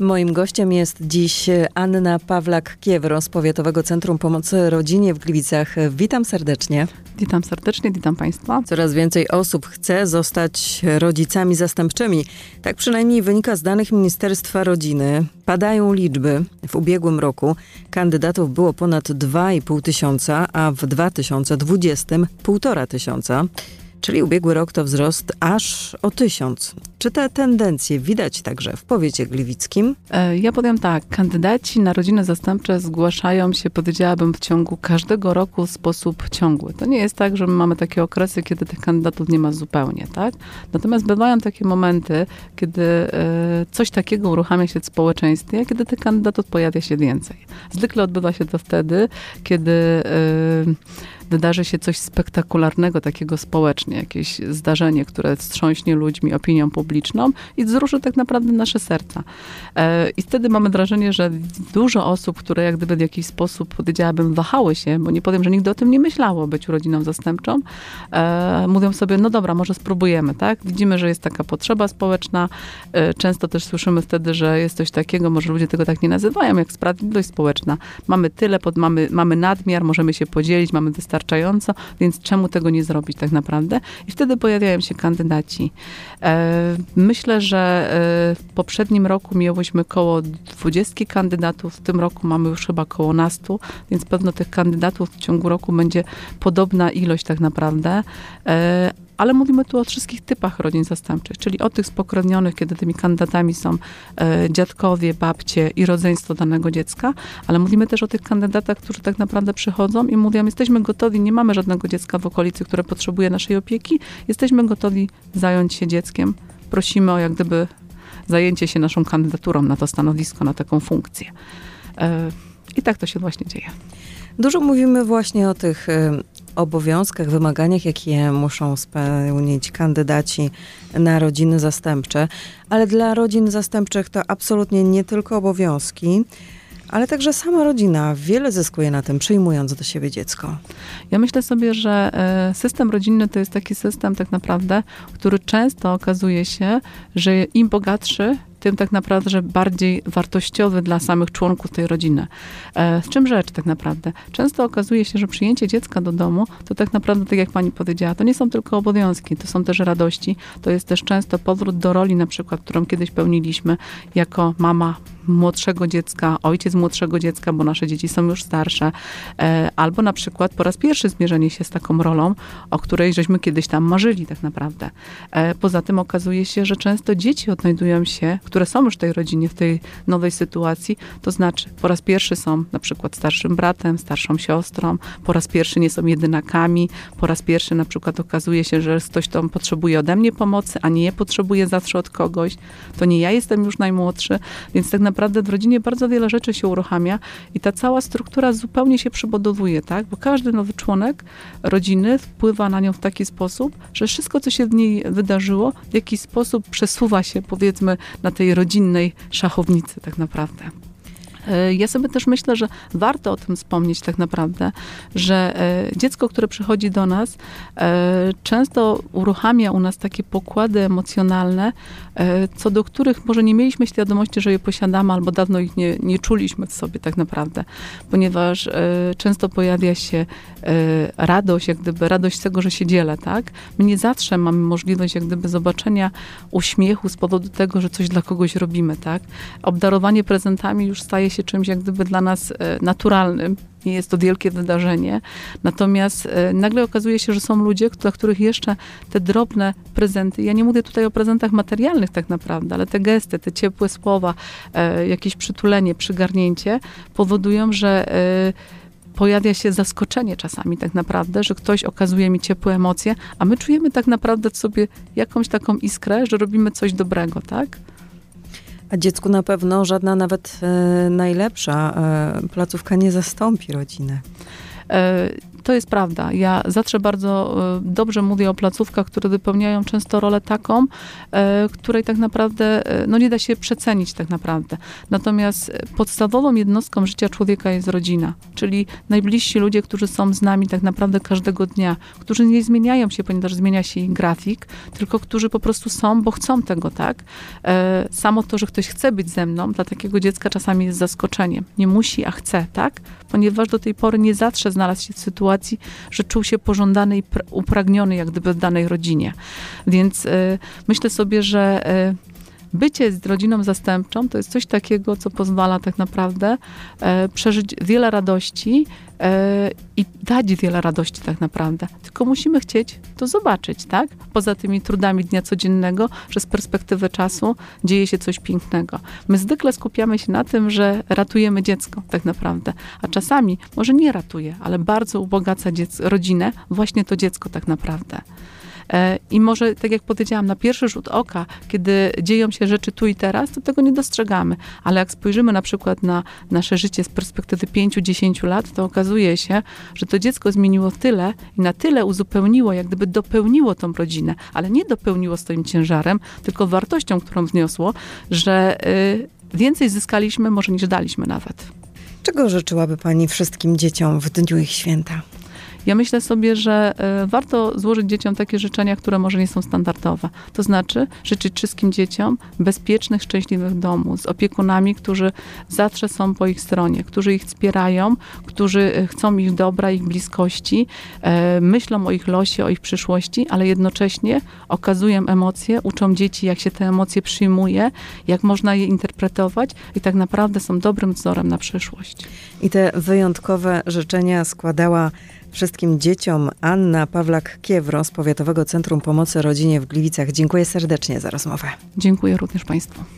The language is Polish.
Moim gościem jest dziś Anna Pawlak-Kiewro z Powiatowego Centrum Pomocy Rodzinie w Gliwicach. Witam serdecznie. Witam serdecznie, witam Państwa. Coraz więcej osób chce zostać rodzicami zastępczymi. Tak przynajmniej wynika z danych Ministerstwa Rodziny. Padają liczby. W ubiegłym roku kandydatów było ponad 2,5 tysiąca, a w 2020 1,5 tysiąca. Czyli ubiegły rok to wzrost aż o 1000. Czy te tendencje widać także w powiecie gliwickim? Ja powiem tak, kandydaci na rodziny zastępcze zgłaszają się, powiedziałabym, w ciągu każdego roku w sposób ciągły. To nie jest tak, że my mamy takie okresy, kiedy tych kandydatów nie ma zupełnie, tak? Natomiast bywają takie momenty, kiedy coś takiego uruchamia się w społeczeństwie, kiedy tych kandydatów pojawia się więcej. Zwykle odbywa się to wtedy, kiedy wydarzy się coś spektakularnego, takiego społecznie, jakieś zdarzenie, które wstrząśnie ludźmi, opinią publiczną i wzruszy tak naprawdę nasze serca. I wtedy mamy wrażenie, że dużo osób, które jak gdyby w jakiś sposób, powiedziałabym, wahały się, bo nie powiem, że nigdy o tym nie myślało, być rodziną zastępczą, mówią sobie, no dobra, może spróbujemy, tak? Widzimy, że jest taka potrzeba społeczna. Często też słyszymy wtedy, że jest coś takiego, może ludzie tego tak nie nazywają, jak sprawiedliwość społeczna. Mamy tyle, mamy nadmiar, możemy się podzielić, mamy wystarczająco, więc czemu tego nie zrobić tak naprawdę? I wtedy pojawiają się kandydaci. Myślę, że w poprzednim roku miałyśmy koło 20 kandydatów, w tym roku mamy już chyba koło 100, więc pewno tych kandydatów w ciągu roku będzie podobna ilość tak naprawdę. Ale mówimy tu o wszystkich typach rodzin zastępczych, czyli o tych spokrewnionych, kiedy tymi kandydatami są dziadkowie, babcie i rodzeństwo danego dziecka, ale mówimy też o tych kandydatach, którzy tak naprawdę przychodzą i mówią, jesteśmy gotowi, nie mamy żadnego dziecka w okolicy, które potrzebuje naszej opieki, jesteśmy gotowi zająć się dzieckiem. Prosimy o jak gdyby zajęcie się naszą kandydaturą na to stanowisko, na taką funkcję. I tak to się właśnie dzieje. Dużo mówimy właśnie o tych obowiązkach, wymaganiach, jakie muszą spełnić kandydaci na rodziny zastępcze, ale dla rodzin zastępczych to absolutnie nie tylko obowiązki, ale także sama rodzina wiele zyskuje na tym, przyjmując do siebie dziecko. Ja myślę sobie, że system rodzinny to jest taki system tak naprawdę, który często okazuje się, że im bogatszy, tym tak naprawdę, że bardziej wartościowy dla samych członków tej rodziny. W czym rzecz tak naprawdę? Często okazuje się, że przyjęcie dziecka do domu, to tak naprawdę, tak jak pani powiedziała, to nie są tylko obowiązki, to są też radości, to jest też często powrót do roli na przykład, którą kiedyś pełniliśmy jako mama młodszego dziecka, ojciec młodszego dziecka, bo nasze dzieci są już starsze, albo na przykład po raz pierwszy zmierzenie się z taką rolą, o której żeśmy kiedyś tam marzyli tak naprawdę. Poza tym okazuje się, że często dzieci odnajdują się, które są już w tej rodzinie, w tej nowej sytuacji, to znaczy po raz pierwszy są na przykład starszym bratem, starszą siostrą, po raz pierwszy nie są jedynakami, po raz pierwszy na przykład okazuje się, że ktoś tam potrzebuje ode mnie pomocy, a nie ja potrzebuję zawsze od kogoś, to nie ja jestem już najmłodszy, więc tak naprawdę w rodzinie bardzo wiele rzeczy się uruchamia i ta cała struktura zupełnie się przebudowuje, tak? Bo każdy nowy członek rodziny wpływa na nią w taki sposób, że wszystko, co się w niej wydarzyło, w jakiś sposób przesuwa się, powiedzmy, na tej rodzinnej szachownicy tak naprawdę. Ja sobie też myślę, że warto o tym wspomnieć tak naprawdę, że dziecko, które przychodzi do nas, często uruchamia u nas takie pokłady emocjonalne, co do których może nie mieliśmy świadomości, że je posiadamy, albo dawno ich nie czuliśmy w sobie tak naprawdę, ponieważ często pojawia się radość, jak gdyby radość z tego, że się dzielę, tak? My nie zawsze mamy możliwość jak gdyby zobaczenia uśmiechu z powodu tego, że coś dla kogoś robimy, tak? Obdarowanie prezentami już staje się czymś jak gdyby dla nas naturalnym. Nie jest to wielkie wydarzenie. Natomiast nagle okazuje się, że są ludzie, dla których jeszcze te drobne prezenty, ja nie mówię tutaj o prezentach materialnych tak naprawdę, ale te gesty, te ciepłe słowa, jakieś przytulenie, przygarnięcie powodują, że pojawia się zaskoczenie czasami tak naprawdę, że ktoś okazuje mi ciepłe emocje, a my czujemy tak naprawdę w sobie jakąś taką iskrę, że robimy coś dobrego, tak? A dziecku na pewno żadna nawet najlepsza placówka nie zastąpi rodziny. To jest prawda. Ja zawsze bardzo dobrze mówię o placówkach, które wypełniają często rolę taką, której tak naprawdę nie da się przecenić tak naprawdę. Natomiast podstawową jednostką życia człowieka jest rodzina, czyli najbliżsi ludzie, którzy są z nami tak naprawdę każdego dnia, którzy nie zmieniają się, ponieważ zmienia się ich grafik, tylko którzy po prostu są, bo chcą tego, tak? Samo to, że ktoś chce być ze mną, dla takiego dziecka czasami jest zaskoczeniem. Nie musi, a chce, tak? Ponieważ do tej pory nie zawsze znalazł się w sytuacji, że czuł się pożądany i upragniony jak gdyby w danej rodzinie. Więc myślę sobie, że bycie z rodziną zastępczą to jest coś takiego, co pozwala tak naprawdę przeżyć wiele radości i dać wiele radości tak naprawdę. Tylko musimy chcieć to zobaczyć, tak? Poza tymi trudami dnia codziennego, że z perspektywy czasu dzieje się coś pięknego. My zwykle skupiamy się na tym, że ratujemy dziecko tak naprawdę, a czasami może nie ratuje, ale bardzo ubogaca rodzinę właśnie to dziecko tak naprawdę. I może, tak jak powiedziałam, na pierwszy rzut oka, kiedy dzieją się rzeczy tu i teraz, to tego nie dostrzegamy. Ale jak spojrzymy na przykład na nasze życie z perspektywy 5-10 lat, to okazuje się, że to dziecko zmieniło tyle i na tyle uzupełniło, jak gdyby dopełniło tą rodzinę, ale nie dopełniło swoim ciężarem, tylko wartością, którą wniosło, że więcej zyskaliśmy może niż daliśmy nawet. Czego życzyłaby pani wszystkim dzieciom w dniu ich święta? Ja myślę sobie, że warto złożyć dzieciom takie życzenia, które może nie są standardowe. To znaczy życzyć wszystkim dzieciom bezpiecznych, szczęśliwych domów z opiekunami, którzy zawsze są po ich stronie, którzy ich wspierają, którzy chcą ich dobra, ich bliskości, myślą o ich losie, o ich przyszłości, ale jednocześnie okazują emocje, uczą dzieci, jak się te emocje przyjmuje, jak można je interpretować i tak naprawdę są dobrym wzorem na przyszłość. I te wyjątkowe życzenia składała wszystkim dzieciom Anna Pawlak-Kiewro z Powiatowego Centrum Pomocy Rodzinie w Gliwicach. Dziękuję serdecznie za rozmowę. Dziękuję również Państwu.